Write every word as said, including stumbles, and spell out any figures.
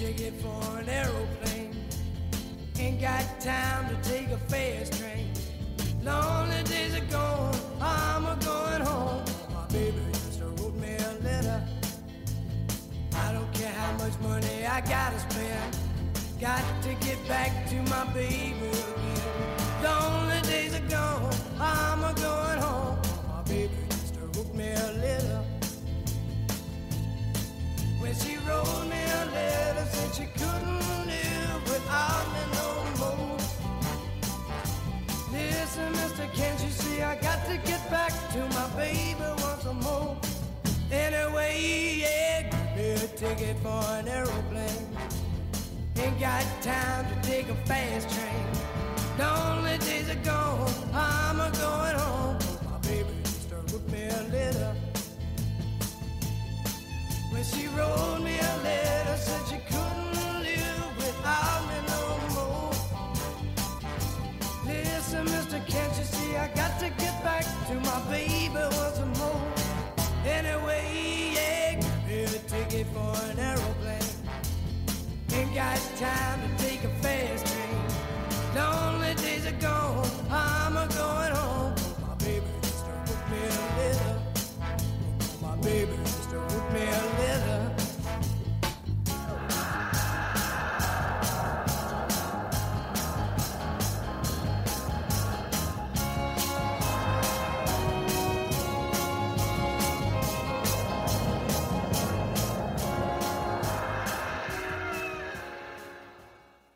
ticket for an aeroplane. Ain't got time to take a fast train. Lonely days are gone, I'm a going home. My baby just wrote me a letter. I don't care how much money I gotta spend. Got to get back to my baby again. Lonely days are gone, I'm a going home. My baby just wrote me a letter. When she wrote me a letter, said she couldn't live without me no more. Listen, mister, can't you see I got to get back to my baby once more. Anyway, yeah, give me a ticket for an aeroplane. Ain't got time to take a fast train. Lonely days are gone, I'm a going home.